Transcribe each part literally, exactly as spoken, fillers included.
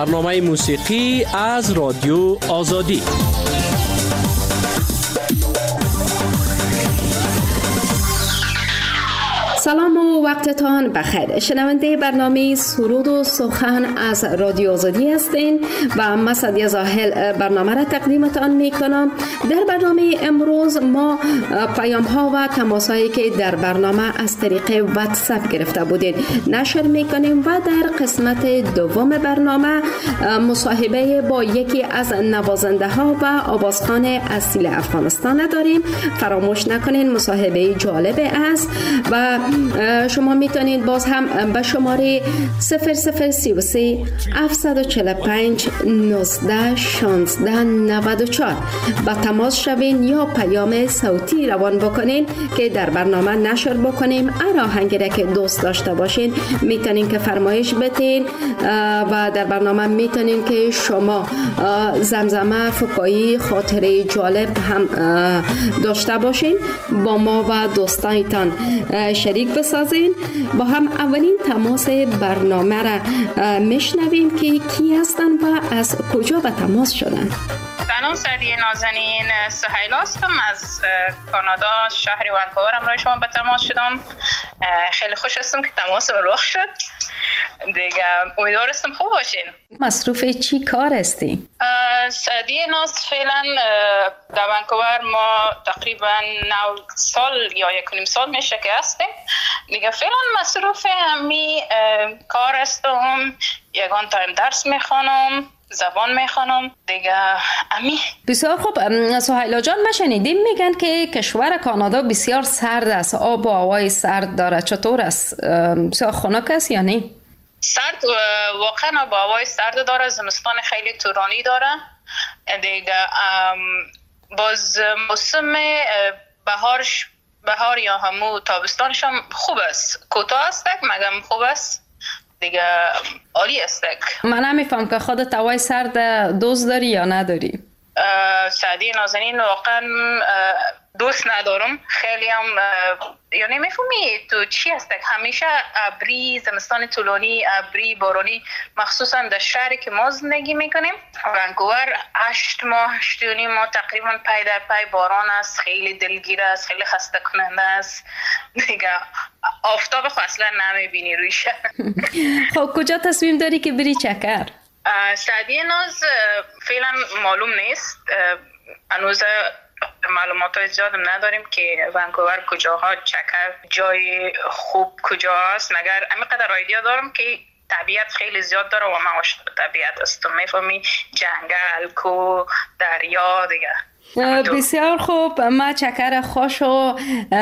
برنامه موسیقی از رادیو آزادی. سلام و وقتتان بخیر. شنونده برنامه سرود و سخن از رادیو آزادی هستین و من سعدیه زاهل برنامه را تقدیمتان می کنم. در برنامه امروز ما پیام ها و تماس هایی که در برنامه از طریق واتساپ گرفته بودید نشر می کنیم و در قسمت دوم برنامه مصاحبه با یکی از نوازنده ها و آوازخوان اصیل افغانستان داریم. فراموش نکنین مصاحبه جالب است و شما میتونید باز هم به شماره صفر صفر سه و سه هفت چهار پنج نوزده شانزده نود و چهار با تماس شوین یا پیام صوتی روان بکنین که در برنامه نشر بکنیم. هر آهنگی را که دوست داشته باشین میتونین که فرمایش بدین و در برنامه میتونین که شما زمزمه، فکایی، خاطره جالب هم داشته باشین با ما و دوستانتان شریک بسازین. با هم اولین تماس برنامه را میشنویم که کی هستن و از کجا به تماس شدن. سلام سعدیه نازنین، سهیل هستم از کانادا، شهر ونکوور. امروز شما به تماس شدم. خیلی خوش هستم که تماس رخ شد دیگه. امیدوار هستم خوب باشین. مصروف چی کار هستی؟ سعدیه ناز فعلا در ونکوور ما تقریبا نو سال یا یک و نیم سال میشه که هستیم دیگه. فعلا مصروف همی کار هستم، یگان تایم درس میخوانم، زبان میخوانم دیگه. امی بسیار خوب. سهیلا جان، ما شنیدیم میگن که کشور کانادا بسیار سرد است، آب و هوای سرد داره. چطور است؟ بسیار خنک است یا نه؟ سرد، واقعا آب و هوای سرد داره. زمستان خیلی طولانی داره دیگه. باز موسم بهارش بهار یا همو تابستانش هم خوب است، کوتاه است مگم خوب است دیگه، عالی است. من نمیفهم که خودت هوای سرد دوست داری یا نداری؟ سعدی نازنین، واقعا دوست ندارم. خیلی هم یعنی میفهمی تو چی هست. همیشه ابری، زمستان طولانی، ابری، بارانی، مخصوصا در شهری که ما زندگی میکنیم ونکوور، هشت ماه هشت و نیم ماه تقریبا پای در پای باران است. خیلی دلگیر است، خیلی خسته کننده است دیگه. آفتاب خو اصلا نمیبینی روی شهر. خب کجا تصمیم داری که بری چکر؟ سعدی ناز فعلا معلوم نیست، هنوز معلومات زیاد نداریم که ونکوور کجاها چکر جای خوب کجا است، مگر همینقدر ایده دارم که طبیعت خیلی زیاد داره و من عاشق طبیعت هستم. میفهمی؟ جنگل، کوه، دریا دیگه. بسیار خوب. ما چکر خوش و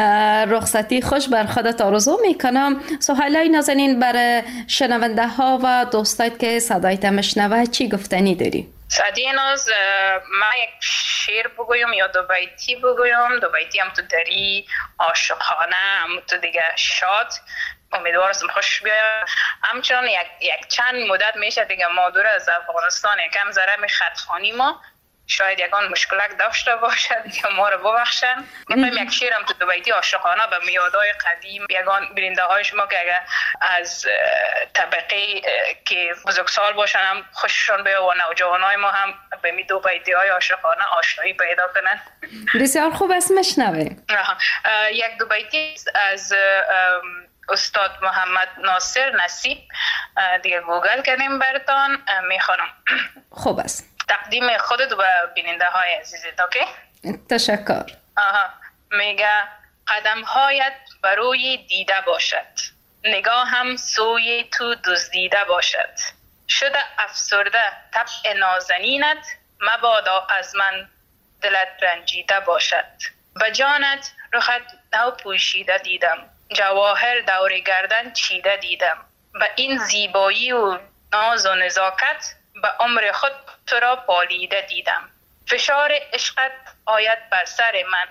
رخصتی خوش بر خودت آرزو میکنم. سهیلای نازنین، برای شنونده ها و دوستایت که صدایت میشنوه چی گفتنی داری؟ سعدی ناز، من یک شعر بگویم یا دو بیتی بگویم. دو بیتی هم تو دری، عاشقانه، هم تو دیگه شاد. امیدوارم خوش بیاید. همچنان یک, یک چند مدت میشه دیگه ما دور از افغانستان یکم ذره می خطخانی ما شاید یکان مشکلات داشته باشد که ما رو ببخشن. میخوایم یک شعرم تو دو بیتی عاشقانه به میادهای قدیم یگان بیننده های شما که اگر از طبقه که بزرگسال باشن هم خوششون بیاد و نوجوانای ما هم به می دو بیتی های عاشقانه آشنایی پیدا کنن. بسیار خوب است، مشنوه. یک دو بیتی از استاد محمد ناصر نصیب دیگه گوگل کردیم براتون میخوانم. خوب است. تقدیم خودت و بیننده های عزیزت. اوکی؟ تشکر. آها. میگه قدم هایت بروی دیده باشد، نگاه هم سوی تو دزدیده باشد. شده افسرده طبع نازنینت، مبادا از من دلت رنجیده باشد. و جانت رخت نو پوشیده دیدم، جواهر دور گردن چیده دیدم. و این زیبایی و ناز و نزاکت، به عمر خود تو را پالیده دیدم. فشار عشقت آید بر سر من،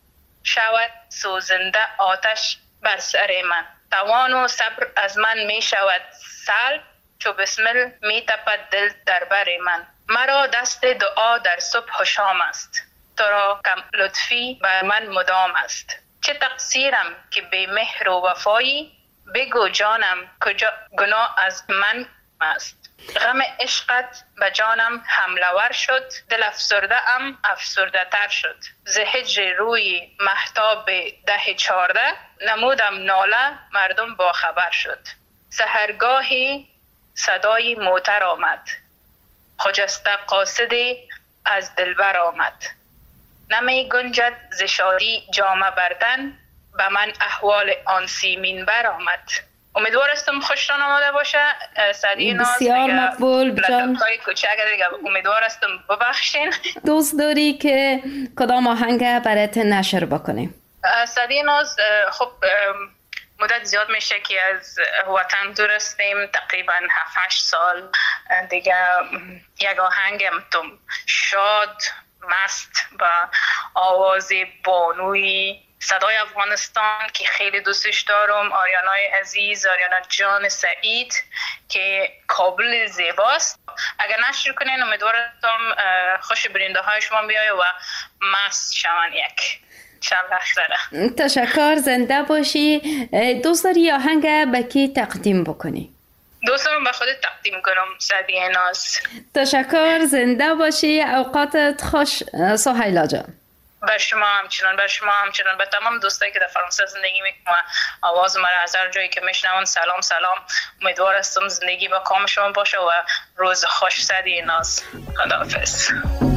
شود سوزنده آتش بر سر من. توان و صبر از من می شود سلب، چو بسمل می تپد دل در بر من. مرا دست دعا در صبح و شام است، تو را کم لطفی بر من مدام است. چه تقصیرم که بی مهر و وفایی، بگو جانم کجا گناه از من است. غم عشقت به جانم حمله‌ور شد، دل افسرده ام افسرده تر شد. ز هجر روی مهتاب ده چارده، نمودم ناله مردم با خبر شد. سحرگاهی صدای موتر آمد، خجسته قاصدی از دلبر آمد. نمی گنجد ز شادی جامه بردن، به من احوال آن سیمین بر آمد. امیدوارستم خوشتان آمده باشه. سعدی ناز بسیار مقبول جان. امیدوارستم ببخشین. دوست داری که کدام آهنگ برات نشر بکنیم؟ سعدی ناز خب مدت زیاد میشه که از وطن دور هستیم، تقریبا هفت هشت سال دیگه. یک آهنگم تو شاد مست با آواز بانوی صدای افغانستان که خیلی دوستش دارم، آریانای عزیز، آریانا جان سعید که کابل زیباست. اگر نشر کنین امیدوارم خوش برنده های شما بیایه و مست شوان یک انشالله. خیره تشکر، زنده باشی. دوست داری آهنگ به کی تقدیم بکنی؟ دوستم به خودت تقدیم کنم سعدی ناز. تشکر، زنده باشی. اوقاتت خوش سهیلا جان. بر شما همچنان، بر شما همچنان، به تمام دوستایی که در فرانسه زندگی میکنن و آواز مرا از هر جایی که میشنون سلام سلام. امیدوارم زندگی با کام شما باشه و روز خوش. سعدی ناز. خداحافظ.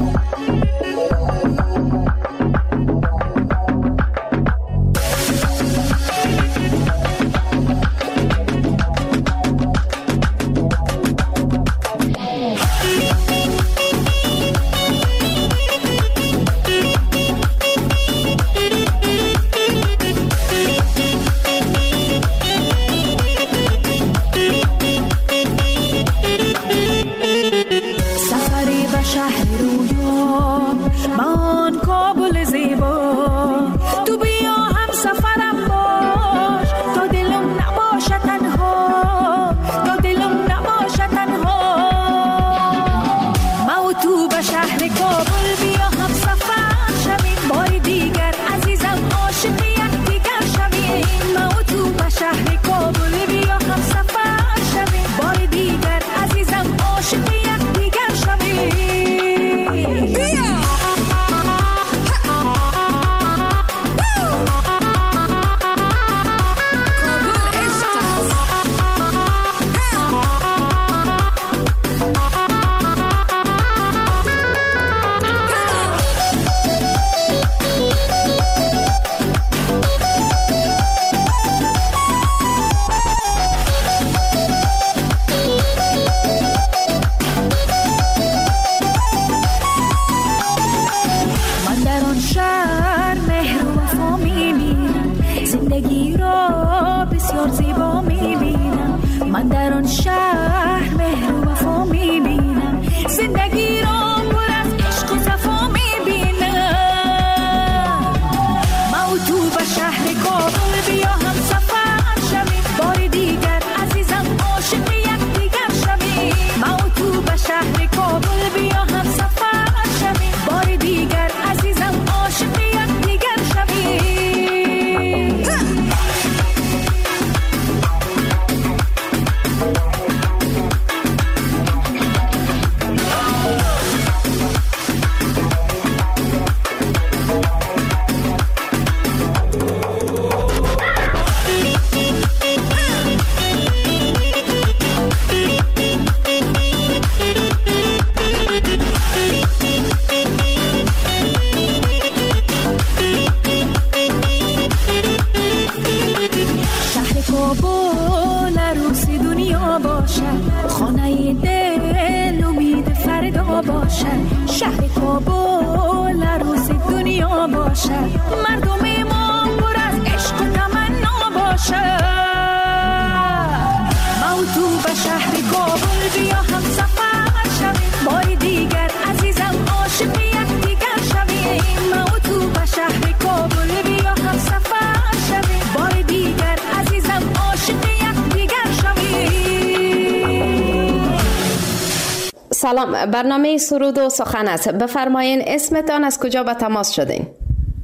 سلام، برنامه سرود و سخن است. بفرمایین اسمتان، از کجا به تماس شدین؟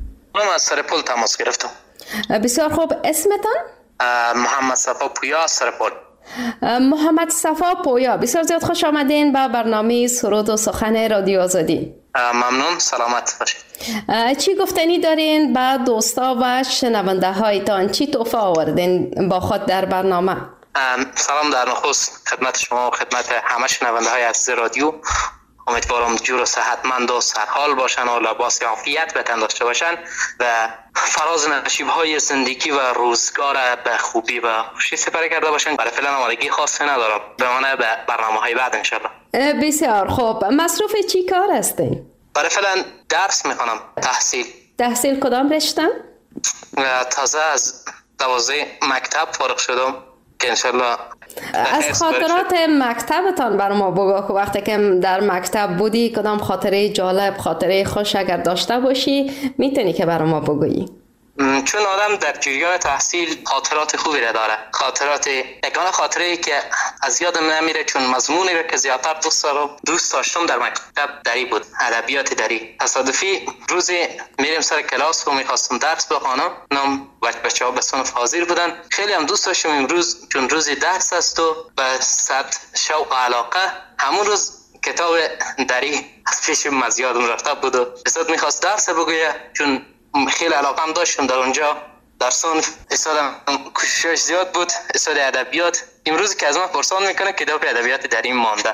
من از سرپل تماس گرفتم. بسیار خوب، اسمتان؟ محمد صفا پویا از سرپل. محمد صفا پویا، بسیار زیاد خوش آمدین به برنامه سرود و سخن رادیو آزادی. ممنون، سلامت باشید. چی گفتنی دارین به دوستا و شنونده هایتان؟ چی تحفه آوردین با خود در برنامه؟ سلام در نخست خدمت شما و خدمت همه شنونده های عزیز رادیو. امیدوارم جور و صحتمند و سرحال باشن و لباس عافیت به تن داشته باشن و فراز نشیب های زندگی و روزگار به خوبی و خوشی سپری کرده باشن. برای فعلا آمادگی خاصی ندارم، بمانه به برنامه های بعد انشالله. بسیار خوب. مصروف چی کار هستین؟ برای فعلا درس میخوانم، تحصیل. تحصیل کدام رشته؟ تازه از دوازده مکتب فارغ شدم که انشالله. از خاطرات مکتبتان بر ما بگو که وقتی که در مکتب بودی کدام خاطره جالب، خاطره خوش اگر داشته باشی میتونی که بر ما بگویی؟ چون آدم در جریان تحصیل خاطرات خوبی را داره. خاطرات یگانه خاطره ای که از یادم نمیره چون مضمونی را که زیادتر دوست دارم دوست داشتم در مکتب دری بود، ادبیات دری. تصادفی روزی میریم سر کلاس و میخواستم درس بخوانم، نام بچه ها به صنف حاضر بودن. خیلی هم دوست داشتم امروز چون روزی درس است و به صد شوق و علاقه همون روز کتاب دری از پیشم از یادم رفته بود و بسیار میخواست درس بگویه چون خیلی علاقم داشتم در اونجا در صنف. استادم کوشش زیاد بود، استاد ادبیات. امروز که از من پرسان میکنه کتاب ادبیات در این مانده.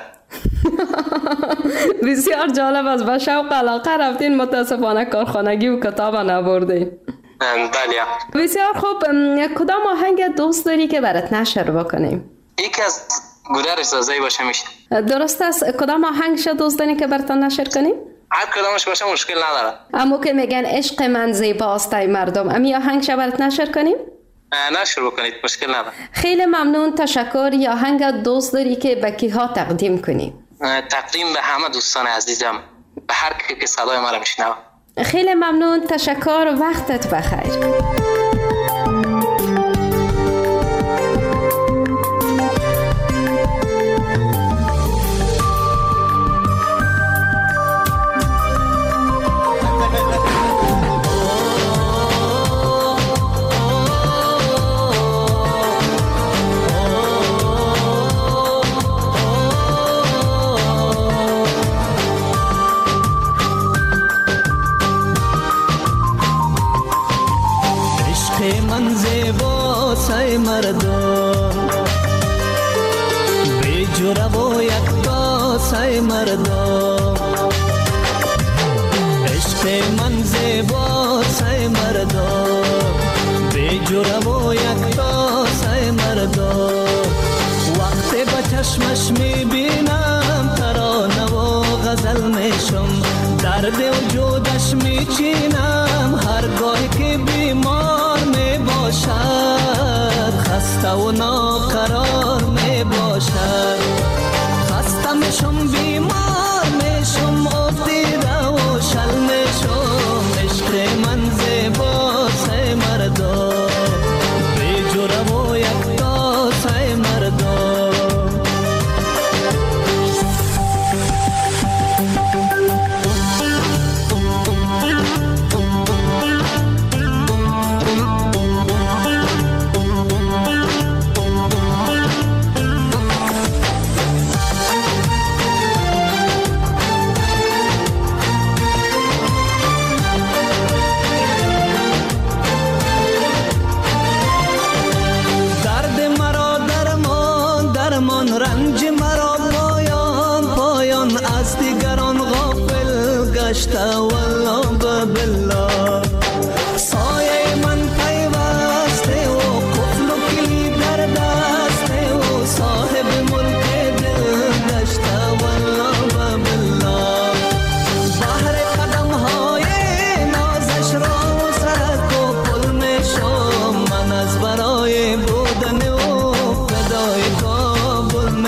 بسیار جالب است. با شوق علاقه رفتین، متاسفانه کارخانگی و کتاب نبردین. بله. بسیار خوب. کدام آهنگ دوست داری که برات نشر بکنیم؟ یکی از گودرز سازی باشه میشه. درست است. کدام آهنگش دوست داری که برات نشر کنیم؟ هر کدامش باشه مشکل نداره. اما که میگن عشق من زیباست ای مردم، امی آهنگ برات نشر کنیم؟ نشر بکنید، مشکل نداره. خیلی ممنون، تشکر. یا آهنگ دوست داری که به کیها تقدیم کنی؟ تقدیم به همه دوستان عزیزم، به هر کی که صدای ما رو میشنوه. خیلی ممنون، تشکر. وقتت بخیر. چشمش میبینم ترانه و غزل میشم، درد وجودش میچینم هرگاهی که بیمار میباشد، خسته و ناقرار میباشد. خسته میشم، بیمار میشم، افتیده و شل میشم. عشق من زیباست ای مردم، بی جرم و یکتاست ای مردم.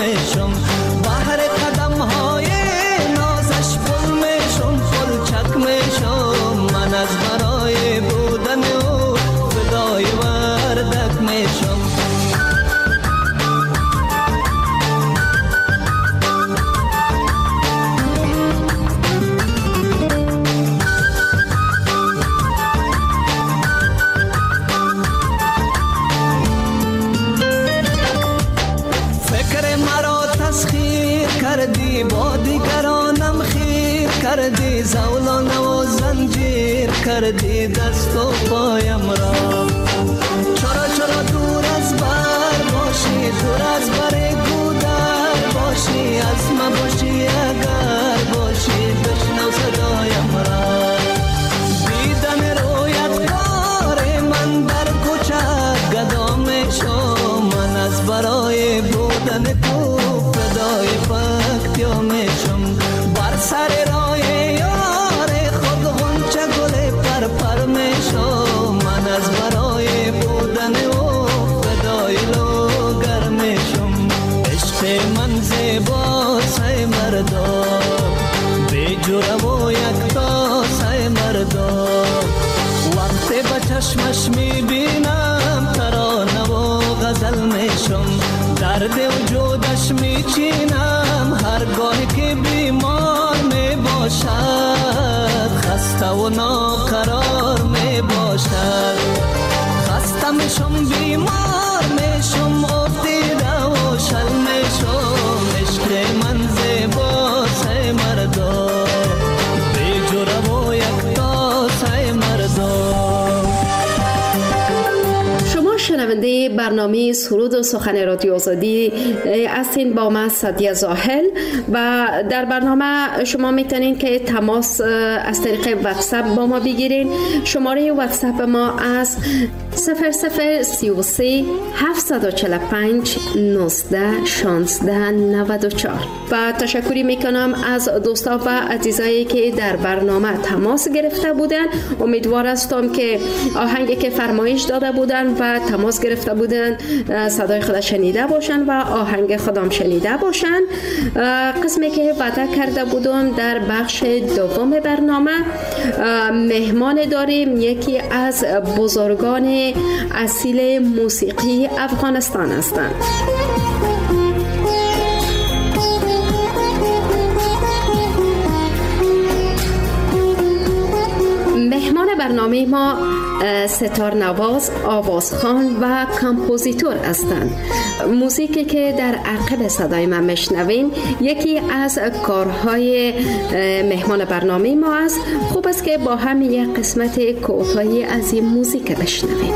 بهر قدم های نازش پل میشم، پل چک کردی دست و پایم را. چرا چرا دور از بر باشی، دور از بر گودر باشی، از ما باشی اگر باشی بشنو صدایم را. دیدن رویت کار من در کوچه گدا میشم، من از برای بودن تو فدای پکتیا میشم. بر سر راه یار خود غنچه گل پر پر میشم، من از برای بودن او فدای لوگر میشم. عشق من زیبا سای مردا، بیجوره و یکتا سای مردا. وقتی به چشمش میبینم ترانه و غزل میشم، درد وجودش میچینم هرگاه که بیمار میباشد، خسته و ناقرار میباشد. خسته میشم بیمار میشم افتیده و شل میشم. عشق من زیبا سای مردا، بیجوره و یکتا سای مردا. شنونده برنامه سرود و سخن رادیو آزادی هستین با من سعدیه زاهل و در برنامه شما میتونین که تماس از طریق واتساپ با ما بگیرین. شماره واتساپ ما از صفر صفر سی و سه هفتصد و چهل و پنج نوزده شانزده نود و چهار. و تشکری میکنم از دوستا و عزیزایی که در برنامه تماس گرفته بودن. امیدوار هستم که آهنگی که فرمایش داده بودن و تماس گرفته بودن صدای خود شنیده باشن و آهنگ خودم شنیده باشن. قسمی که وعده کرده بودم در بخش دوم برنامه مهمان داریم، یکی از بزرگان اصیل موسیقی افغانستان هستند. مهمان برنامه ما ستار نواز، آوازخوان و کمپوزیتور هستند. موسیقی که در عقب صدای من میشنوین یکی از کارهای مهمان برنامه ما است. خوب است که با هم یک قسمت کوتاهی از این موسیقی بشنویم.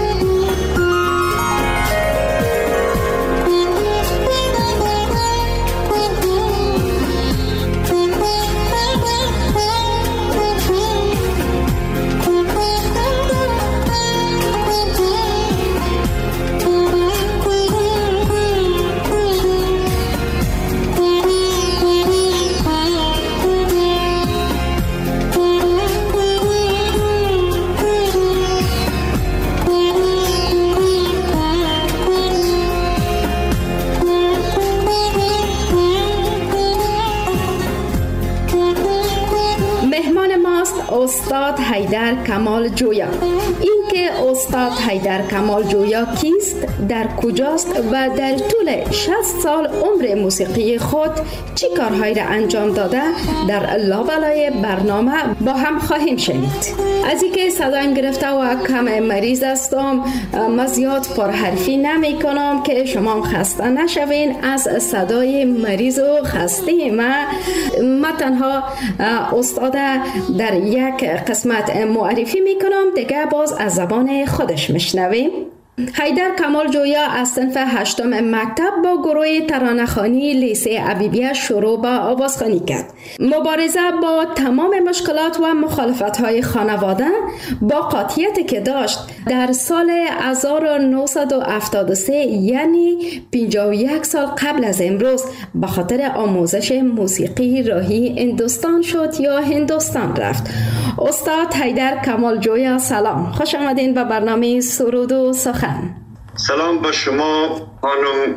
استاد حیدر کمال جویا. این که استاد حیدر کمال جویا کیست، در کجاست و در طول شصت سال عمر موسیقی خود چی کارهایی را انجام داده در لابلای برنامه با هم خواهیم شنید. از اینکه صدایم گرفته و کم مریض هستم، من زیاد پرحرفی نمی کنم که شما خسته نشوین از صدای مریض و خسته من. من تنها استاد در یک قسمت معرفی می کنم، دیگه باز از زبان خودش میشنویم. حیدر کمال جویا از صنف هشتم مکتب با گروه ترانه‌خوانی لیسه عبیبیه شروع به آوازخوانی کرد. مبارزه با تمام مشکلات و مخالفت‌های خانواده با قاطعیتی که داشت، در سال هزار و نهصد و هفتاد و سه یعنی پنجاه و یک سال قبل از امروز به خاطر آموزش موسیقی راهی هندوستان شد یا هندوستان رفت. استاد حیدر کمال جویا سلام، خوش آمدین به برنامه سرود و سخن. سلام با شما خانم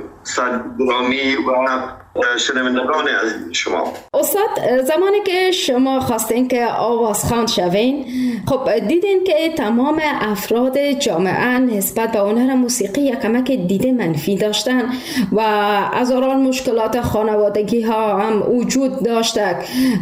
صدرامی و شنوندگان عزیز شما. استاد، زمانی که شما خواستین که آوازخوان شوین، خب دیدین که تمام افراد جامعه نسبت به هنر موسیقی یک کمک دید منفی داشتن و هزاران مشکلات خانوادگی ها هم وجود داشته.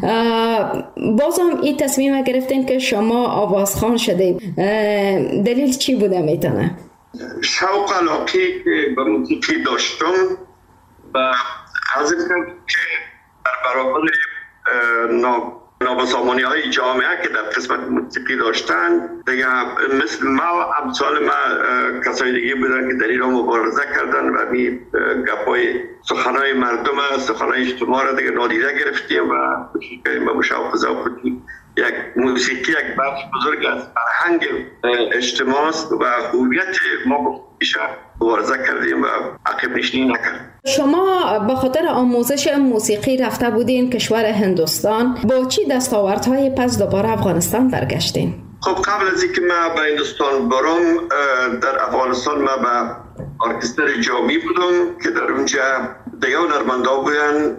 بازم این تصمیم گرفتین که شما آوازخوان شدین، دلیل چی بوده میتونه؟ شوق علاقی که به موسیقی داشتم و از اینکه که در برابر نابسامانی های جامعه که در قسمت موسیقی داشتن دیگه مثل ما و امثال ما کسای دیگه بودن که در ایران مبارزه کردن و می گپای سخنهای مردم سخنهای اجتماع را دیگه نادیده گرفتیم و کوشش کردیم به مشاوخه و یک موسیقی یک بخش بزرگ از فرهنگ اجتماع است و هویت ما بیشتر مبارزه کردیم و عقب نشینی نکردیم. شما به خاطر آموزش موسیقی رفته بودین کشور هندوستان، با چی دستاوردهای پس دوباره افغانستان برگشتین؟ خب قبل از اینکه ما به هندوستان برم در افغانستان ما به ارکستر جامی بودم که در اونجا دیگه هنرمندا بودن،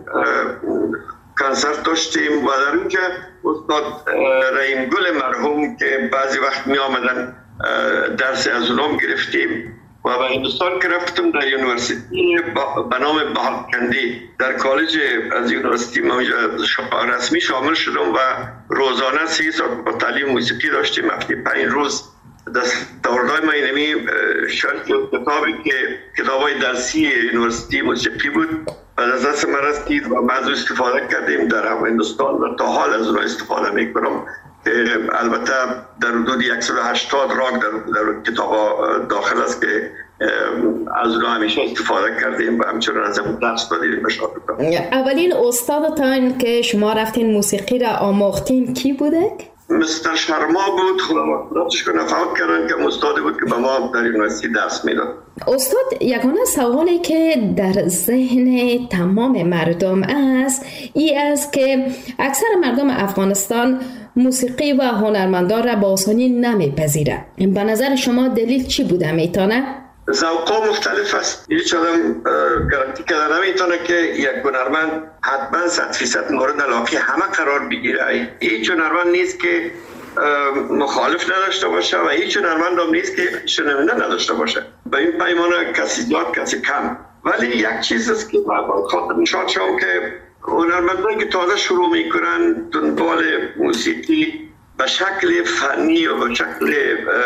کنسرت داشتیم و در اونجا استاد رحیم گل مرحوم که بعضی وقت می آمدن درس از اونام گرفتیم و به هندوستان که رفتم در یونیورسیتی به نام بهالکندی در کالج از یونیورسیتی رسمی شامل شدم و روزانه سی ساعت با تعلیم موسیقی داشتیم. هفته پنج روز دستاوردهای ما اینمی شرط کتابی که کتابای درسی یونیورسیتی موسیقی بود و از دست من رسید و بعضی استفاده کردیم در هندوستان و تا حال از اون استفاده میکنم که البته در حدود صد و هشتاد راگ در, در کتاب داخل است که از اون همیشه استفاده کردیم و همچنان از اون درس دادیم به شاگردان. اولین استادتان که شما رفتین موسیقی را آموختین کی بوده؟ مستر شرما بود، خداوندش کنه فوت کردن که استادی بود که به ما در یونیورسیتی درس میداد. استاد، یگانه سوالی که در ذهن تمام مردم است ای است که اکثر مردم افغانستان موسیقی و هنرمندان را با آسانی نمیپذیرند. به نظر شما دلیل چی بوده میتونه؟ ذوق‌ها مختلف است. هیچ آدم گارانتی کردن نمیتونه که یک هنرمند حتما صد فیصد مورد علاقه همه قرار بگیره. هیچ هنرمند نیست که مخالف نداشته باشه و هیچ هنرمند هم نیست که شنونده نداشته باشه. به این پیمانه کسی زیاد کسی کم. ولی یک چیز است که با خاطر نشان شدم که هنرمندانی که تازه شروع میکنن دنبال موسیقی به شکل فنی و به شکل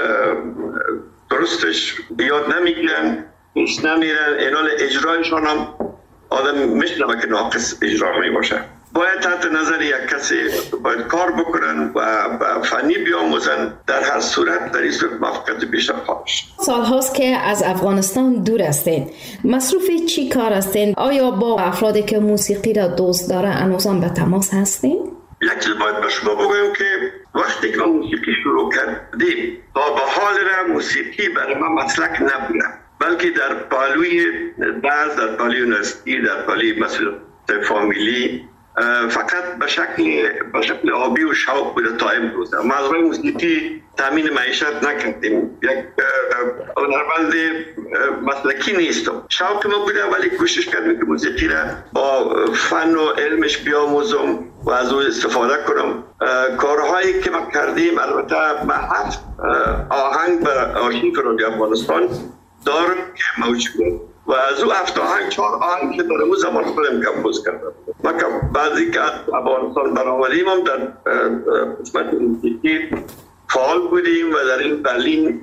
درستش بیاد نمیگیرن، پیش نمیرن، اینال اجرایشان هم آدم میشنوه که ناقص اجرا می باشه. باید تحت نظر یک کسی باید کار بکنن و فنی بیاموزن. در هر صورت در این صورت موفقیت بیشتر خواهد شد. سال هاست که از افغانستان دور هستین، مصروف چی کار هستین؟ آیا با افرادی که موسیقی را دوست داره هنوزم به تماس هستین؟ یک چیز باید به شما بگویم که وقتی که موسیقی شروع کردیم تا به حال را موسیقی برای ما مسلک نبوده، بلکه در پالوی درس، در پالوی یونیورسیتی، در پالوی مسئولیت فامیلی فقط به شکل به شکل آبی و شوق بوده تا امروز. ما از روی موسیقی تامین معیشت نکردیم. یک هنرمند مسلکی نیستم. شوق ما بوده ولی کوشش کردیم که موسیقی را با فن و علمش بیاموزم و از او استفاده کنم. کارهایی که ما کردیم، البته ما هفت آهنگ به آرشیو رادیو افغانستان دارم که موجود و از او هفت آهنگ چهار آهنگ که در اون زمان خودم کمپوز کردم. ما بعضی که از افغانستان برآمدیم هم در قسمت موسیقی فعال بودیم و در این برلین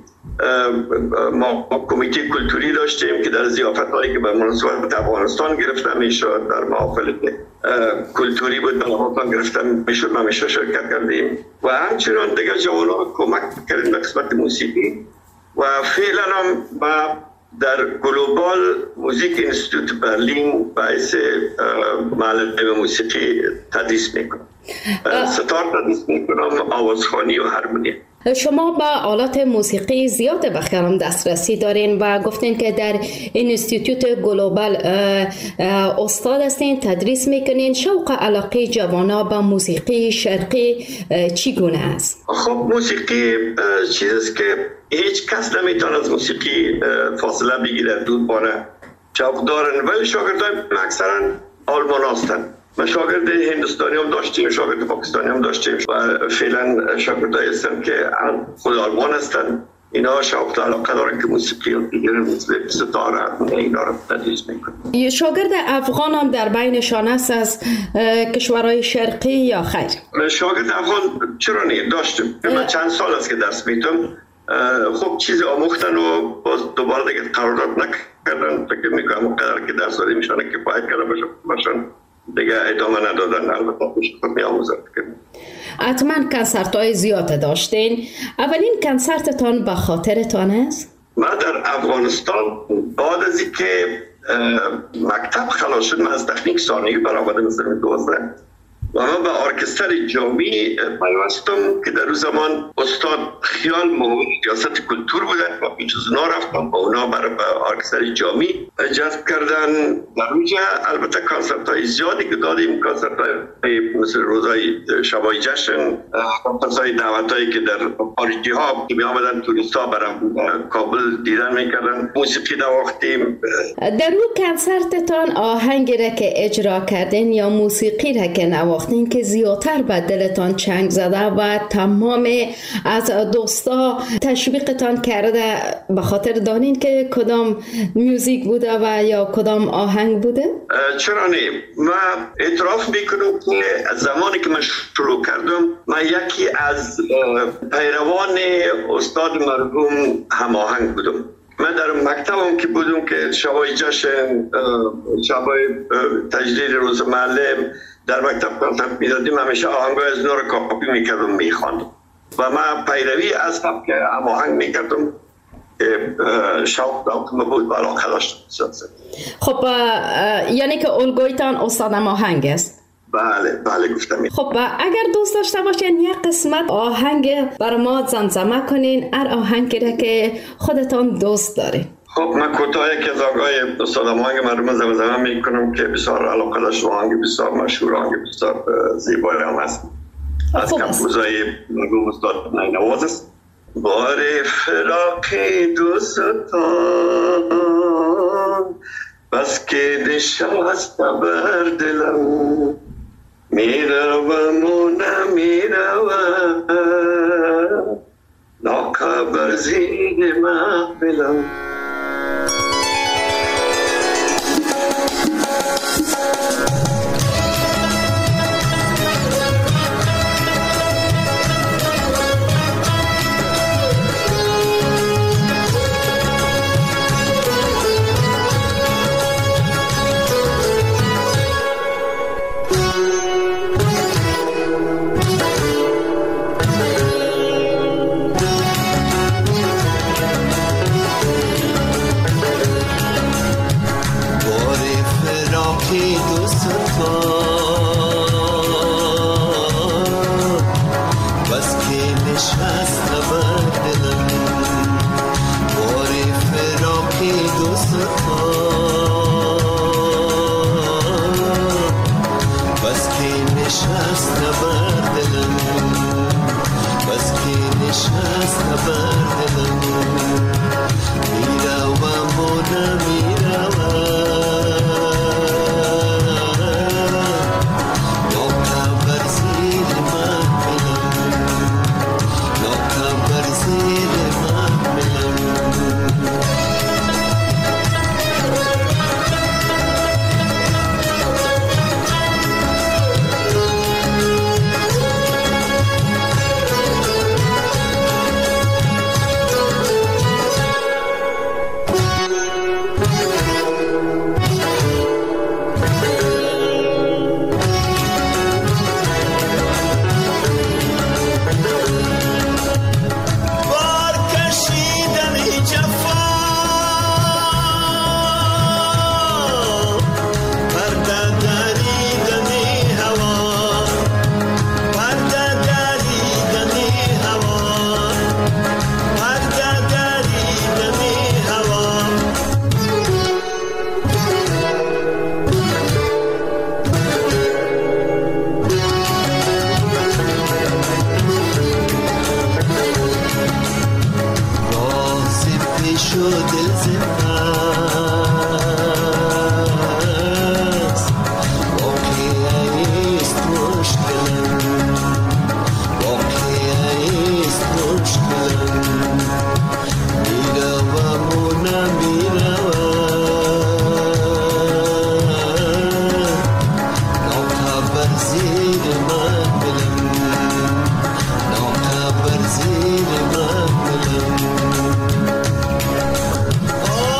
ما کمیته کلتوری داشتیم که در ضیافت‌هایی که به مناسبت افغانستان گرفته میشد، در محافل کلتوری بود به افغانستان گرفته میشد، ما همیشه شرکت کردیم و همچنان دیگر جوانان کمک کردیم به قسمت موسیقی و فعلا هم با در گلوبال موزیک اینستیتوت برلین باعث معلم موسیقی تدریس میکنم، ستار تدریس میکنم، آوازخوانی و هارمونی. شما با آلات موسیقی زیاد به خیالم دسترسی دارین و گفتین که در اینستیتوت گلوبال استاد هستین، تدریس میکنین. شوق علاقه جوانا با موسیقی شرقی چگونه است؟ خب موسیقی چیزیست که هیچ کس نمیتونه از موسیقی فاصله بگیره، دور باره. شوق دارن ولی شاگردای اکثرا آلمان هستن. ما شاگرد هندوستانی هم داشتیم، شاگرد پاکستانی هم داشتیم و فعلا شاگردایی هستن که خود آلمان هستن. اینا شوق علاقه دارن که موسیقی و دیگر مثل ستاره اینا رو تدریس میکنن. شاگرد افغان هم در بینشان است از کشورهای شرقی یا خیر؟ شاگرد افغان چرا نه داشتیم. من چند سال است که درس میدم. خب چیز آموختن و باز دوباره دیگه قرارداد نکردن. فکر میکنم اون قدر که درس دادیم میشن کفایت کرده باشن دیگه ادامه ندادن. البته خود می آموزد. حتما کنسرت های زیاد داشتین. اولین کنسرتتان به خاطرتان است؟ من در افغانستان بعد از اینکه مکتب خلاص شدم از تکنیک ثانوی برآمده مثل دوازده و من به ارکستر جامی پیوستم که در اون زمان استاد خیال معاون ریاست کلتور بودن و پیش از اونا رفتم با اونا برای به ارکستر جامی جذب کردن. در اونجا البته کنسرت های زیادی که دادیم، کنسرت های مثل روزای شبای جشن، کنسرت های دعوت هایی که در خارجی ها که می آمدن توریست ها برای کابل دیدن میکردن، موسیقی نواختیم. در اون کنسرتتان آهنگی را که اجرا کردین یا موسیقی را که نواختین که زیادتر به دلتان چنگ زده و تمام از دوستا تشویقتان کرده، به خاطر دانین که کدام موزیک بوده و یا کدام آهنگ بوده؟ چرا نه؟ من اعتراف میکنم که از زمانی که من شروع کردم من یکی از پیروان استاد مرحوم هماهنگ بودم. من در مکتبم که بودم که شبای جشن، شبای تجلیل روز معلم در مکتب کنسرت میدادیم، همیشه آهنگای از نور کاپی میکردم میخواندم و من پیروی از سبک هماهنگ میکردم که شوق داشتم بود و علاقه داشتم. خب یعنی که الگویتان استاد هماهنگ است؟ بله بله گفتم. خب اگر دوست داشته باشین یک قسمت آهنگ بر ما زمزمه کنین، هر آهنگی را که خودتان دوست دارین. خب من کوتاه یکی از آقای استاد هماهنگ مرحوم زمزمه میکنم که بسیار علاقه داشت و آهنگ بسیار مشهور، آهنگ بسیار زیبایی هم هست از کمپوزای مرحوم استاد نینواز است. بار فراق دوستان بس که نشست بر دلم، میروم و نمیروم ناخبر زیر محفلم. Oh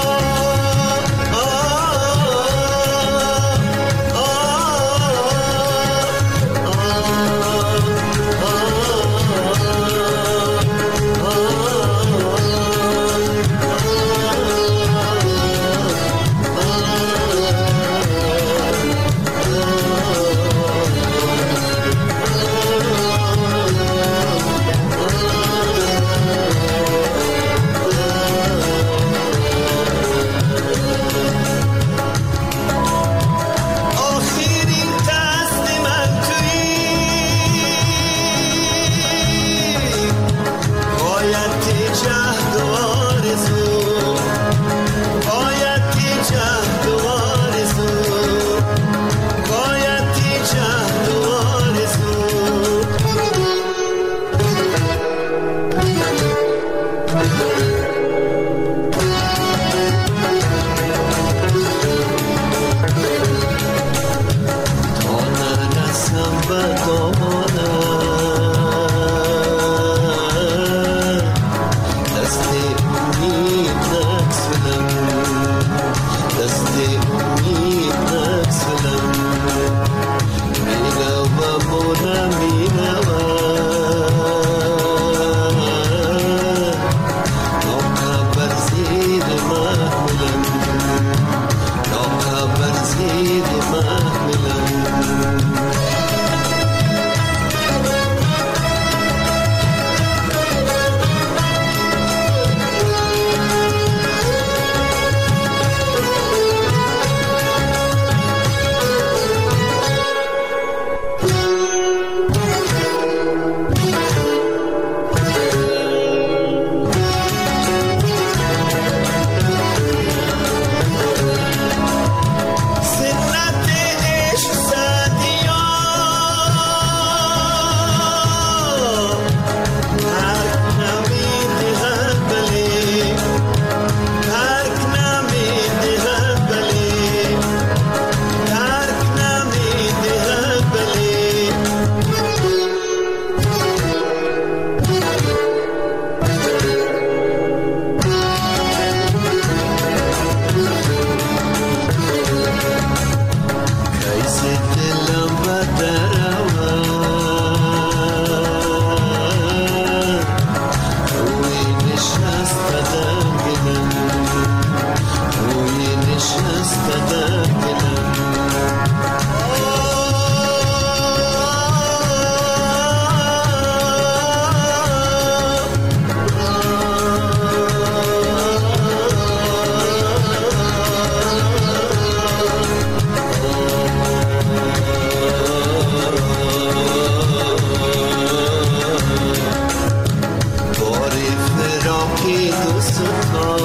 فراقی دوستا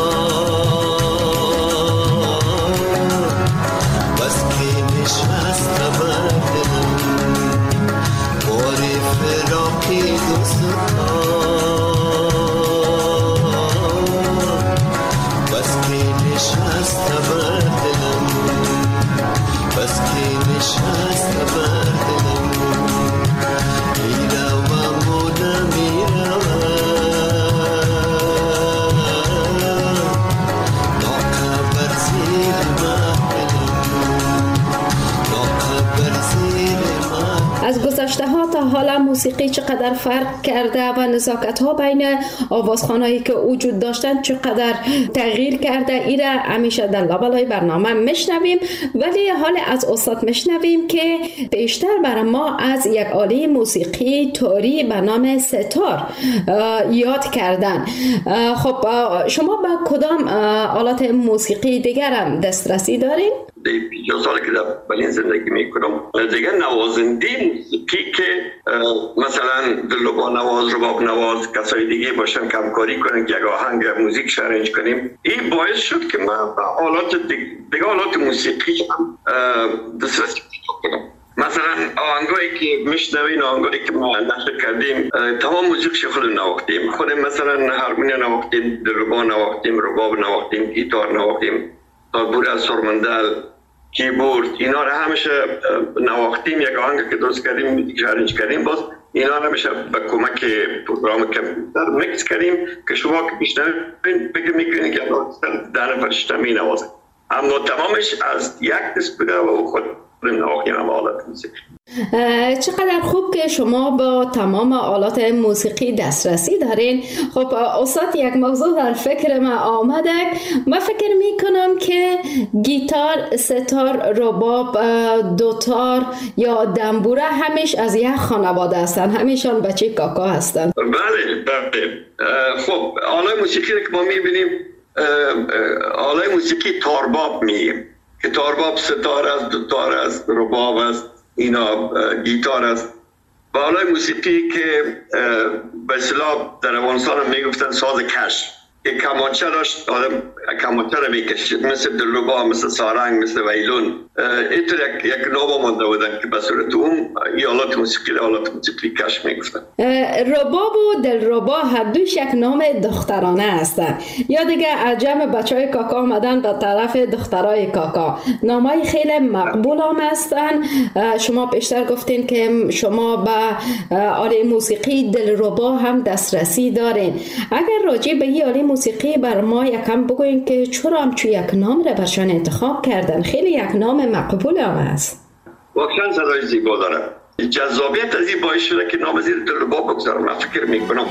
بس که نشست بر دلم بار فراقی دوستا بس که نشست بر دلم بس که نشست بر دلم میروم و نمیروم ناخبر زیر محفلم ناخبر زیر محفلم. از گذشته ها تا حالا موسیقی چقدر فرق کرده و نزاکت ها بین آوازخوانایی که وجود داشتن چقدر تغییر کرده، ایره همیشه در لابلای برنامه میشنویم، ولی حال از استاد میشنویم که بیشتر برای ما از یک آله موسیقی توری به نام ستار یاد کردن. خب شما به کدام آلات موسیقی دیگر هم دسترسی دارین؟ دیگه سال که در برلین زندگی میکنم دیگه نوازنده موسیقی که مثلا دلربا نواز، رباب نواز، کسای دیگه باشن که همکاری کنن که یک آهنگ موزیک ارنج کنیم، این باعث شد که من آلات دیگه آلات موسیقی هم دسترسی کنم. مثلا آهنگایی که میشنوین، آهنگایی که ما نشر کردیم، تمام موزیکش خود نواختیم. خود مثلا هارمونی نواختیم، دلربا نواختیم، رباب نواختیم، گیتار نواختیم، تانبور از سرمندل، کیبورد، اینا رو همیشه نواختیم. یک آهنگ که درست کردیم، موزیک ارنج کردیم، باز اینا رو همیشه با کمک پروگرام کامپیوتر میکس کردیم که شما که میشنوین فکر میکنید که در فرشته می نوازه، اما تمامش از یک دست بوده و خود نواختیم هم آلات موسیقی. چقدر خوب که شما با تمام آلات موسیقی دسترسی دارین. خب استاد، یک موضوع در فکر من آمده. من فکر می کنم که گیتار، ستار، رباب، دوتار یا دنبوره همیش از یک خانواده هستن، همیشان بچه کاکا هستن. بله بله. خب آلات موسیقی که ما می بینیم آلات موسیقی تارباب میگیم که تارباب ستار است، دوتار است، رباب است، اینا گیتار است. و آلات موسیقی که به اصطلاح در افغانستان هم میگفتن ساز کش، که کمانچه داشت، آدم کمانچه رو میکشید، مثل دلربا، مثل سارنگ، مثل ویلون. اینطور یک, یک نام مانده بودن که به صورت اون ای آلات موسیقی آلات موسیقی کش میگفتن. رباب و دلربا هر دوش یک نام دخترانه هستن، یا دیگه عجم بچه های کاکا آمدن به طرف دخترای کاکا، نامای خیلی مقبول هم هستن. شما بیشتر گفتین که شما به آله موسیقی دلربا هم دسترسی دارین. اگر راجع به این آله موسیقی بر ما یکم بگوین که چرا همچو یک نام را برشان انتخاب کردن؟ خیلی یک نام مقبول هم است. واقعا صدای زیبا داره. جذابیت از این باعث شده که نام زیر دلربا بگذارم. من فکر میکنم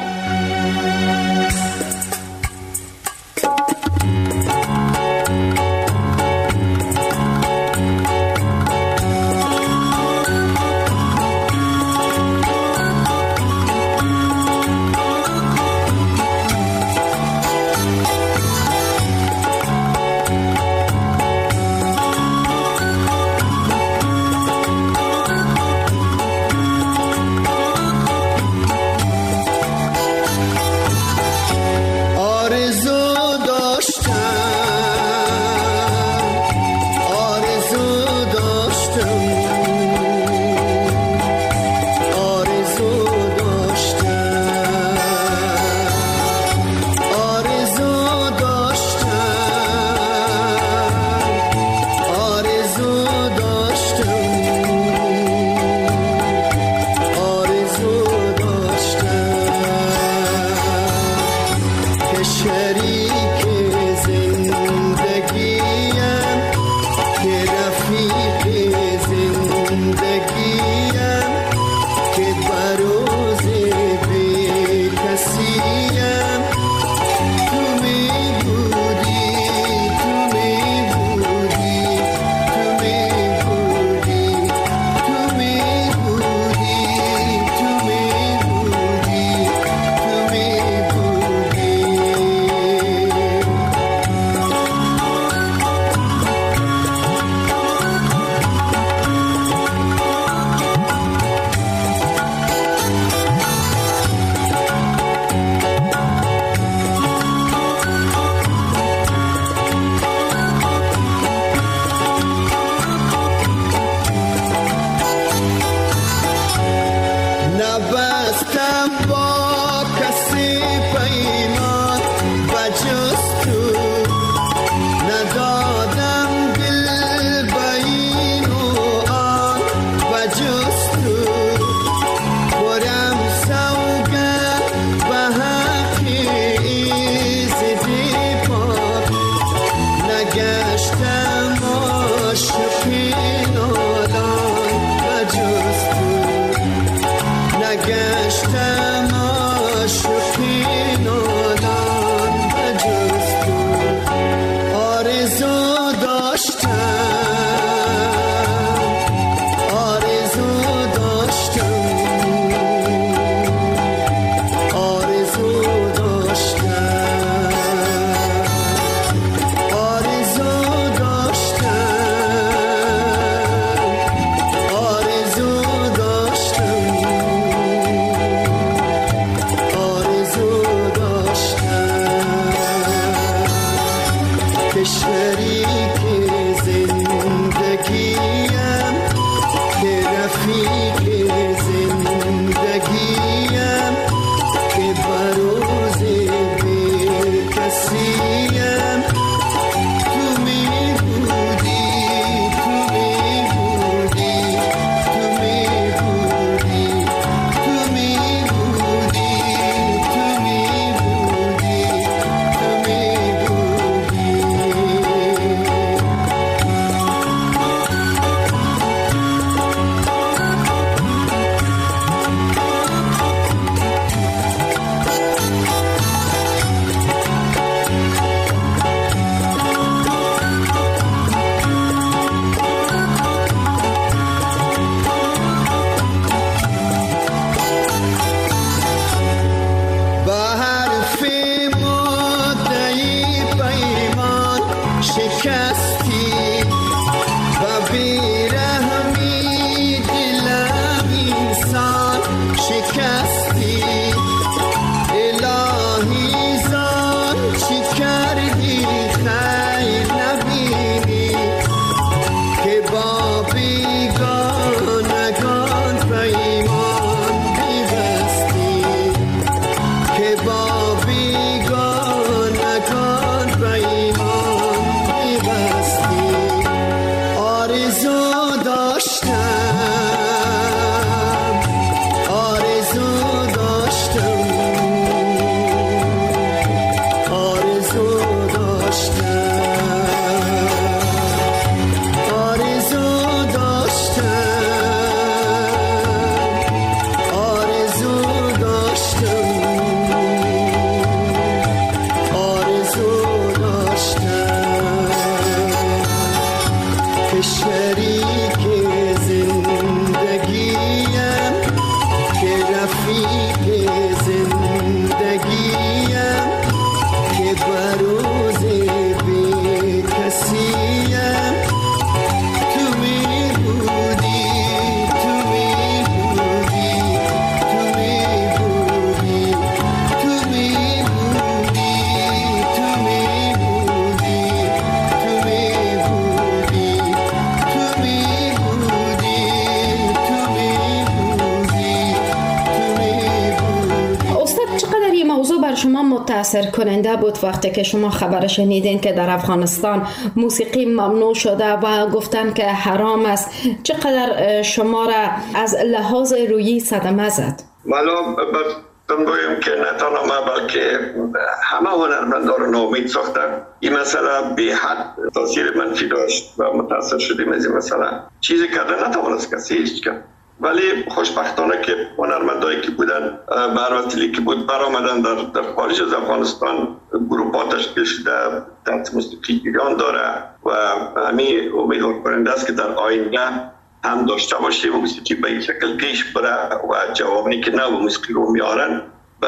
متاثر کننده بود وقتی که شما خبر شنیدین که در افغانستان موسیقی ممنوع شده و گفتن که حرام است. چقدر شما را از لحاظ روحی صدمه زد؟ والا بازم گویم که نه تنها ما بلکه همه هنرمندا رو ناامید ساختن. این مسئله به حد تاثیر منفی داشت و متاثر شدیم از این مسئله. چیزی کردن نتوانست کسی هیچ کرد، ولی خوشبختانه که هنرمندایی که بودن بر وسیله که بود برآمدن در در خارج از افغانستان گروه‌ها تشکیل شده، تحت موسیقی جریان داره و همین امیدوار کننده است که در آینده هم داشته باشیم و موسیقی به این شکل پیش بره و جوانی که نه و موسیقی رو میارن و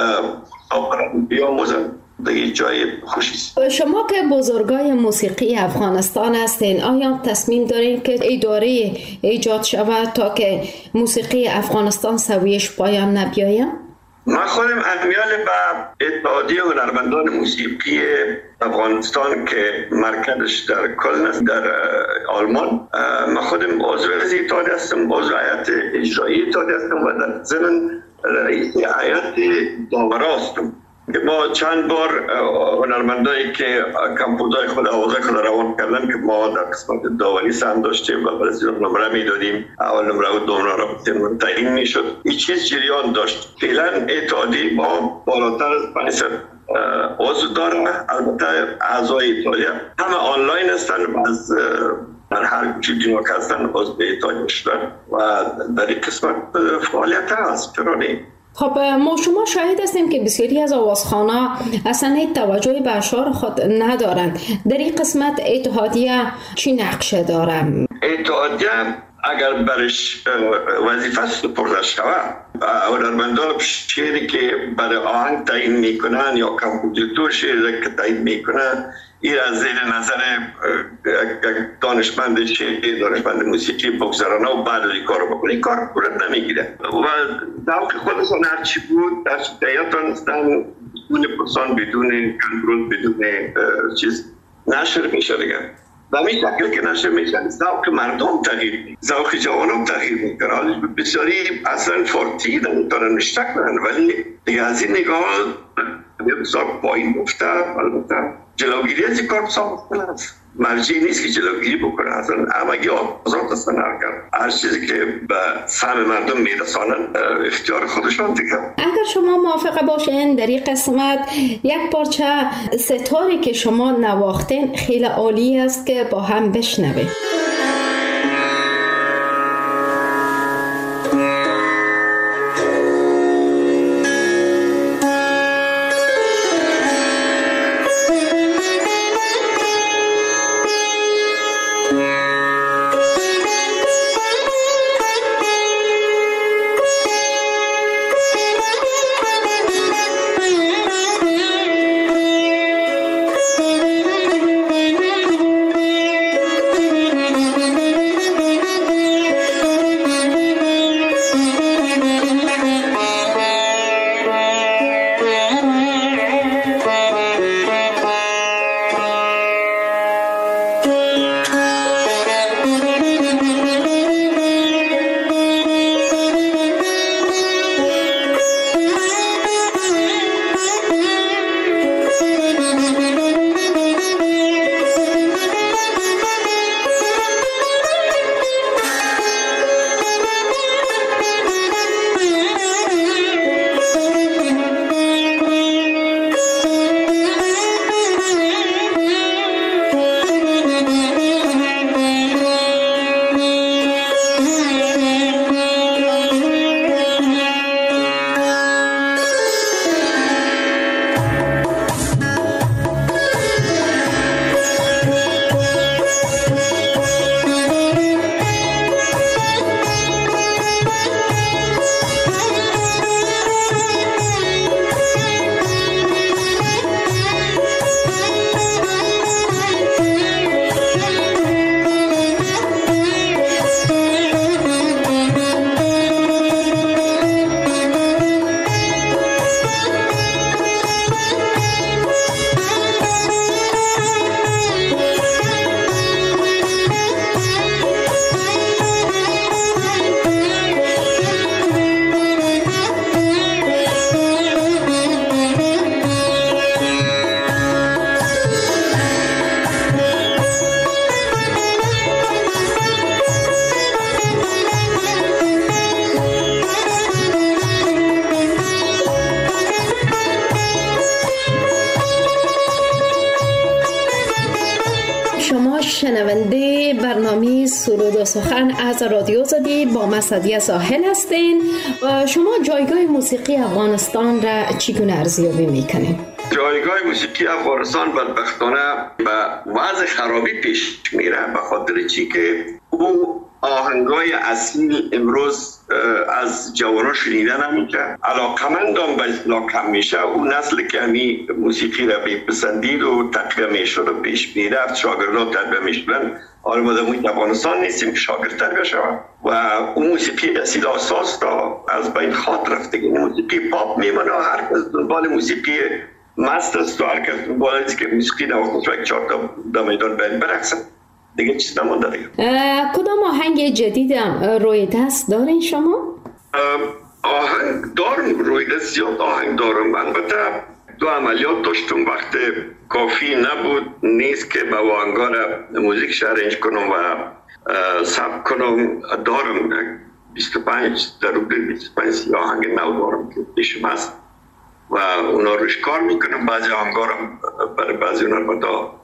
بیاموزن دیگه جای خوشی است. شما که بزرگای موسیقی افغانستان هستین، آیا تصمیم دارین که اداره ایجاد شود تا که موسیقی افغانستان سویش پایان نبیاید؟ ما خودم امیال به اتحادیه هنرمندان موسیقی افغانستان که مرکزش در کلن است در آلمان، ما خودم عضو از اتحادیه هستم، عضو هیئت اجرایی اتحادیه هستم و در ضمن رئیس هیئت داورا هستم. ما چند بار هنرمندایی که کمپوزای خود آوازای خود روان کردن که ما در قسمت داوری سهم داشتیم و برای نمره میدادیم، اول نمره و دوم نمره تعیین میشد. این چیز جریان داشت. فعلا اتحادیه ما بالاتر از پانصد عضو داره. البته اعضای اتحادیه همه آنلاین هستن و از در هر چیزی که هستن عضو اتحادیه شدن و در این قسمت فعالیت هست. چرا نه؟ خب ما شما شاهد هستیم که بسیاری از آوازخوان‌ها اصلا هیچ توجهی به اشعار خود ندارند. در این قسمت اتحادیه چی نقشه داره؟ اتحادیه اگر برش وظیفه سپرده شود، هنرمندان شعری که برای آهنگ تعیین میکنن یا کمپوزیتور شعری که تعیین میکنن، این از زیر نظر دانشمند شعری، دانشمند موسیقی بگذارانه و بعد این کار رو بکنه. این کار صورت نمیگیره و ذوق خودشان هرچی بود در شکایتان هستن بدون پرسان، بدون کنترل، بدون چیز نشر میشه دیگه. و همین شکل که نشر میشن ذوق مردم تغییر، ذوق جوانان تغییر میکنه. حالا بسیاری اصلا فارتی دارن نشتک کنن، ولی دیگه از این نگاه بسیار پایین گفته. البته جلوگیری از این کار بسیار مشکل است. مرجعی نیست که جلوگیری بکنه. اصلا همگی آزاد هستن هر هر چیزی که به فهم مردم میرسانن اختیار خودشان دیگه. اگر شما موافق باشین در این قسمت یک پارچه ستاری که شما نواختین خیلی عالی است که با هم بشنویم. Thank you. شنونده برنامه سرود و سخن از رادیو آزادی با مسعدیه ساحل هستین و شما جایگاه موسیقی افغانستان را چگونه ارزیابی میکنین؟ جایگاه موسیقی افغانستان بدبختانه به وضع خرابی پیش میره، به خاطر چی که او آهنگای اصلی امروز از جوانان شنیده نمیشه. علاقمندان به اصلاح کم میشه. اون نسل که همی موسیقی را بپسندید و تقویه میشد و پیش میرفت، شاگردان تربیه میشدن. حالا ما در افغانستان نیستیم که شاگرد تربیه شود و اون موسیقی اصیل اساس تا از بین خاط رفته. موسیقی پاپ میمونه، هر کس دنبال موسیقی مست است و هر کس دنبال است که موسیقی نواخت و یک چهار تا در میدان بین برقصن. دیگه چیز نمونده دیگه. کدام آهنگ جدیدم روی دست دارین شما؟ آهنگ دارم، روی دست زیاد آهنگ دارم. البته دو عملیات داشتم، وقت کافی نبود نیست که با آهنگا را موزیک ارنج کنم و ثبت کنم. دارم بیست و پنج در حدود بیست و پنج آهنگ نو دارم که پیشم هست و اونا روش کار میکنم. بعضی آهنگا را برای بعضی اونا بدا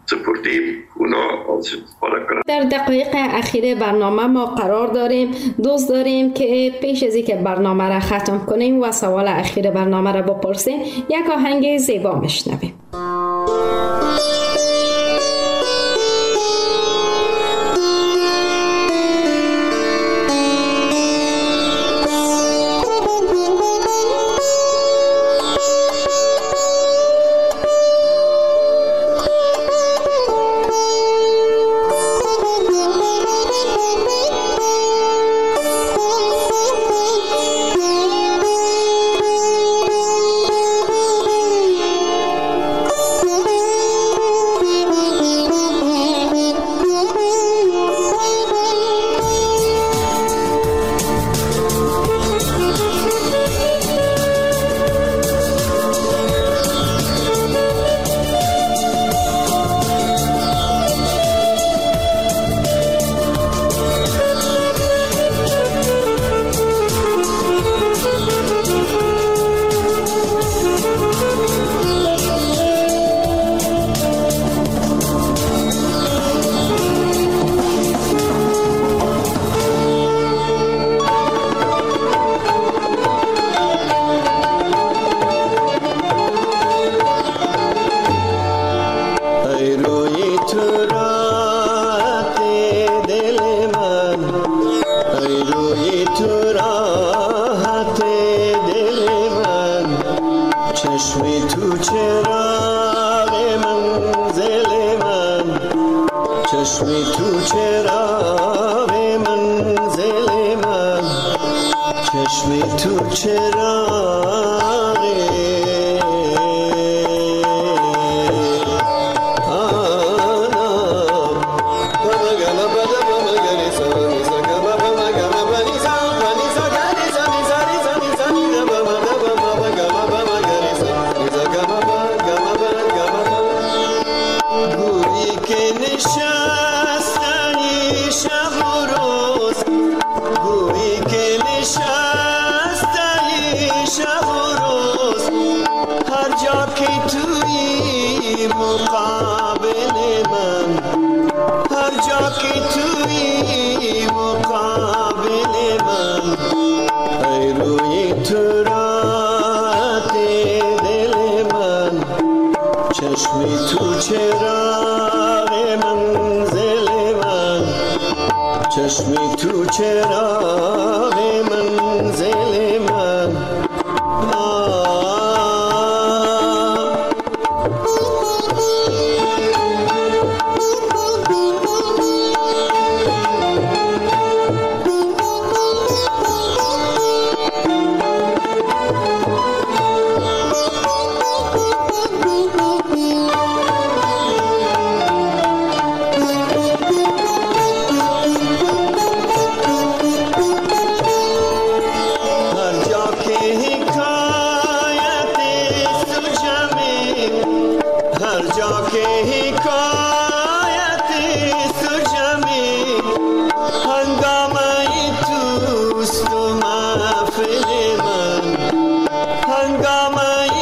سپورتی اونا استفاده کنم. در دقایق اخیر برنامه ما قرار داریم دوست داریم که پیش از اینکه برنامه را ختم کنیم و سوال اخیر برنامه را بپرسیم، یک آهنگ زیبا میشنویم.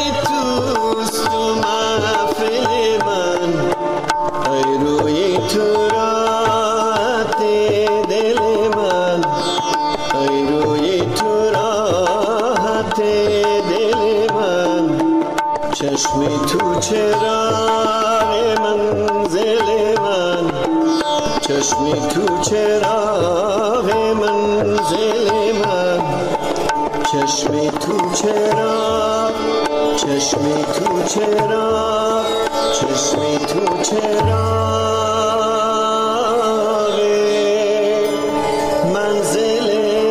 To چشمی تو چراغ منزل من، چشمی تو چراغ منزل من، چشمی تو چراغ، چشمی تو چراغ، چشمی تو چراغ منزل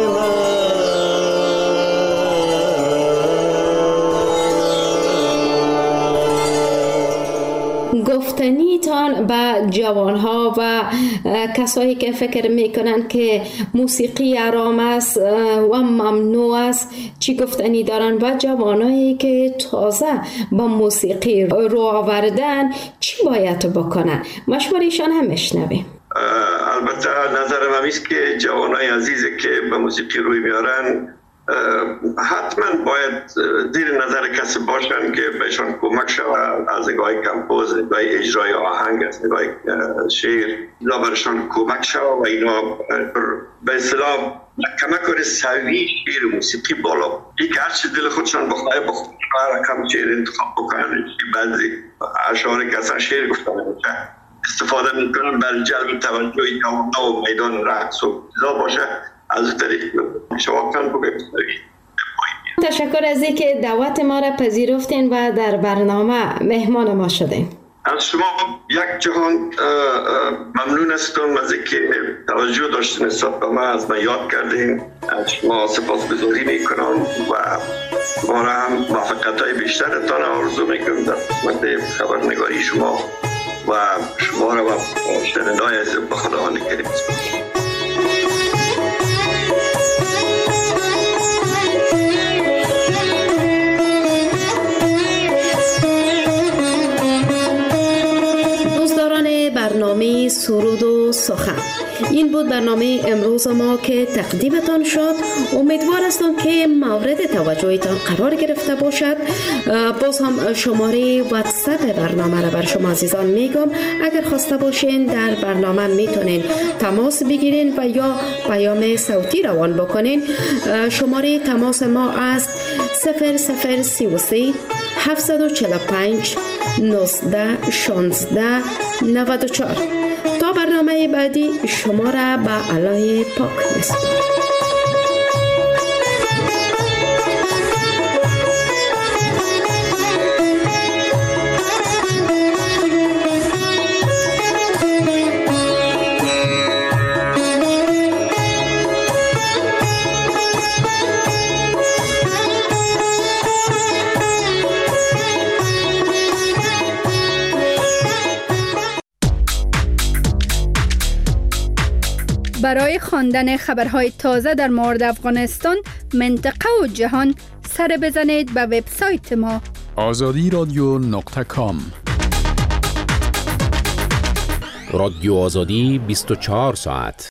گفتنیتان به جوانها و کسایی که فکر میکنن که موسیقی حرام است و ممنوع است چی گفتنی دارن و جوانایی که تازه با موسیقی رو آوردن چی باید بکنن؟ مشورهشان هم میشنویم. البته نظرم همیست که جوانای عزیزی که به موسیقی روی میارن حتما باید زیر نظر کسی باشن که بهشان کمک شود از نگاه کمپوز، از نگاه اجرای آهنگ، از نگاه شعر، اینا برشان کمک شود و اینا به اصطلاح کمک کنه سوی شعر و موسیقی بالا. یک هرچی دل خودشان بخواه بخواه رقم شعر انتخاب بکنن. بعضی اشعاری که اصلا شعر گفتن استفاده میکنن برای جلب توجه جوانان و میدان رقص و چیزا باشه. از طریق شما کن بگیم. تشکر از اینکه دعوت ما را پذیرفتین و در برنامه مهمان ما شدین. از شما یک جهان ممنون هستم از اینکه توجه داشتین نسبت به من، از من یاد کردین. از شما سپاسگزاری میکنم و ما را هم موفقیت‌های بیشترتان آرزو میکنم در خدمت خبرنگاری شما و شما را و شنوندگان عزیز به خداوند کریم. برنامه سرود و سخن، این بود برنامه امروز ما که تقدیمتان شد. امیدوار هستم که مورد توجهتان قرار گرفته باشد. باز هم شماره واتساپ برنامه را بر شما عزیزان میگم. اگر خواسته باشین در برنامه میتونین تماس بگیرین و یا پیام صوتی روان بکنین. شماره تماس ما است صفر صفر سی و سه هفتصد و چهل و پنج نوزده شانزده نود و چهار. تا برنامه بعدی شما را به الله پاک میسپارم. برای خواندن خبرهای تازه در مورد افغانستان، منطقه و جهان سر بزنید به وبسایت ما آزادی رادیو نقطه کام. رادیو آزادی بیست و چهار ساعت.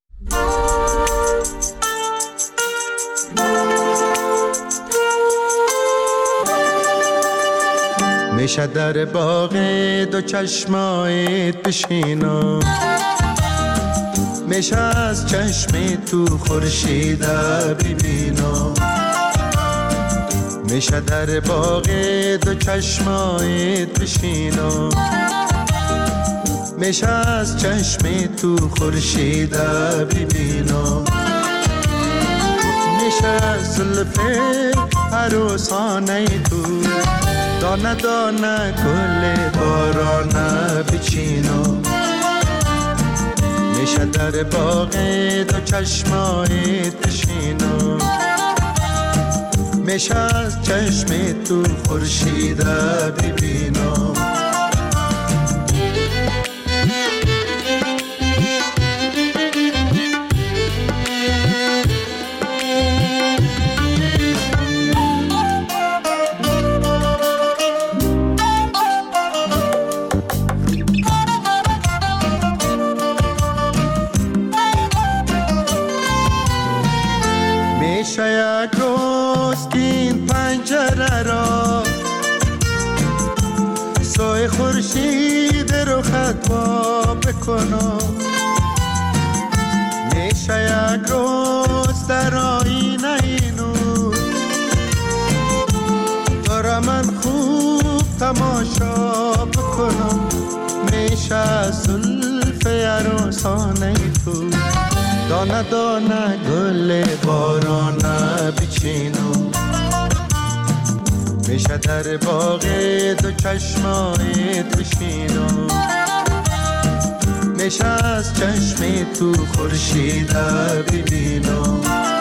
میشه در باغ دو چشمایت بشینم، میشه از چشم تو خورشید ببینم، میشه در باغ دو چشمایت بشینم، میشه از چشم تو خورشید ببینم، میشه از زلف عروسانه تو دانه دانه گل بارانه بچینم، میشه در باغ دو چشمایت بشینم، میشه از چشم تو خورشید ببینم. یک روز که این پنجره را سوی خورشید رو خطوا بکنم، میشه یک روز در آینه اینو دارم من خوب تماشا میشه زلف عروسانه تو، دانه دانه گل بارانه بچینو، میشه در باغ دو چشمای تشینو، میشه از چشم تو خورشید ببینو.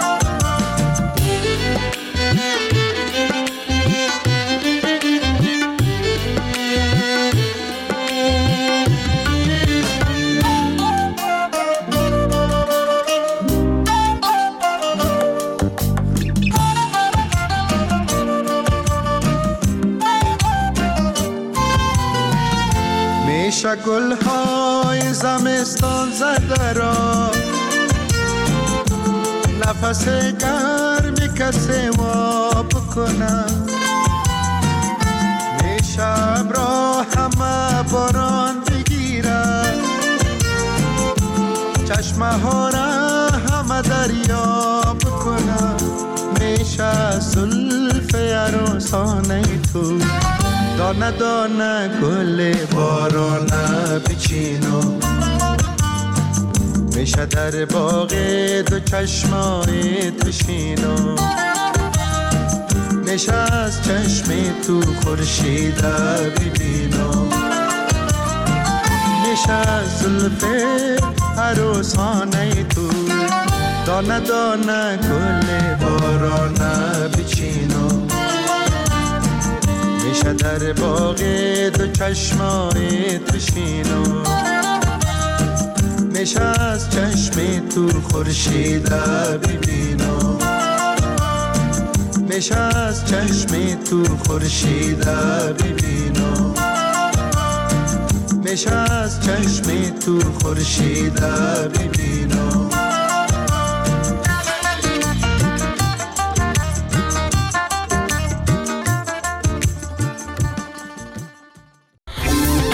میشه گلهای زمستان زده را، نفس گرمی کسی ما بکنم، میشه ابرا همه باران بگیره، چشمه ها را همه دریا بکنم، میشه زلف عروسانه تو، دانه دانه گل بارانه بچینو، میشه در باغ دو چشمای تشینو، میشه از چشم تو خورشید ببینو، میشه از زلف عروسانه تو، دانه دانه گل بارانه بچینو، میشه در باغ دو چشمای تشینو، میشه از چشم تو خورشید ببینو، میشه از چشم تو خورشید ببینو، میشه از چشم تو خورشید ببینو.